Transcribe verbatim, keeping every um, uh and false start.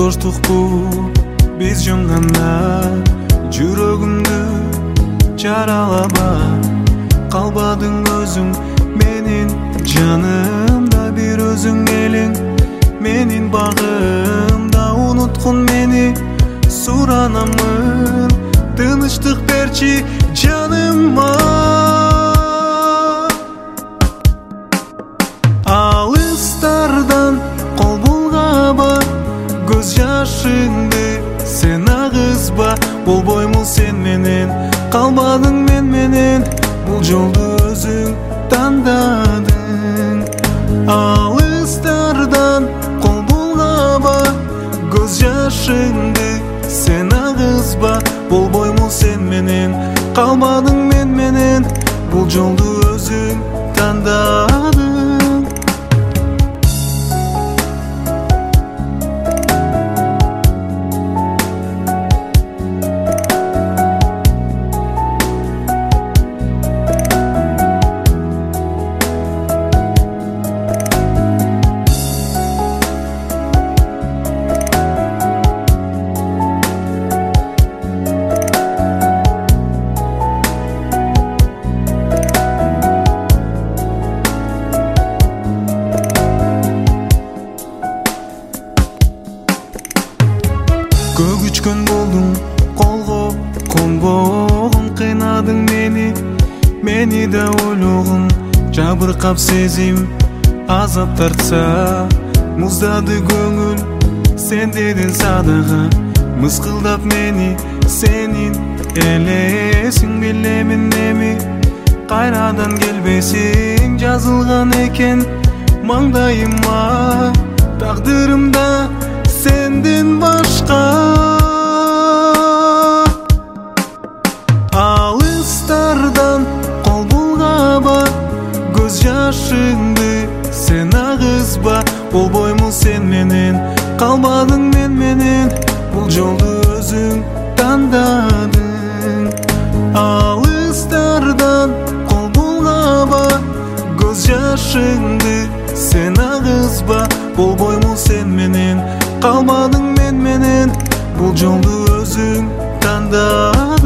Тоштукпу биз жумганда, жүрөгүмдү жаралаба. Калбадың өзүң менин жанымда, бир өзүң элең менин багымда. Уnuткун мени суранамын, тынычтык берчи жаныма. Алыстардан кол булгаба, көз жашыңды сен агызба. Болбоймун сен менен, калбадың мен менен, бул жолду өзүң тандадың. Алыстардан кол булгаба, көз жашыңды сен агызба. Болбоймун сен менен, калбадың мен менен, бул жолду өзүң тандадың. Көгүчкөн болдуң, колго конбогун, кыйнадың мени, мени да ойлогун. Жабыркап сезим азап тартса, муздады көңүл сен дедин садага. Мыскылдап мени сенин элесиң, билемин эми кайрадан келбесиң. Жазылган экен маңдайыма, тагдырымда сенден башка. Алыстардан кол булгаба, көз жашыңды сен агызба. Болбоймун сен менен, калбадың мен менен, бул жолду өзүң тандадың. Алыстардан кол булгаба, көз жашыңды сен агызба. Болбоймун сен менен, калбадың мен менен, бул жолду өзүң тандадың.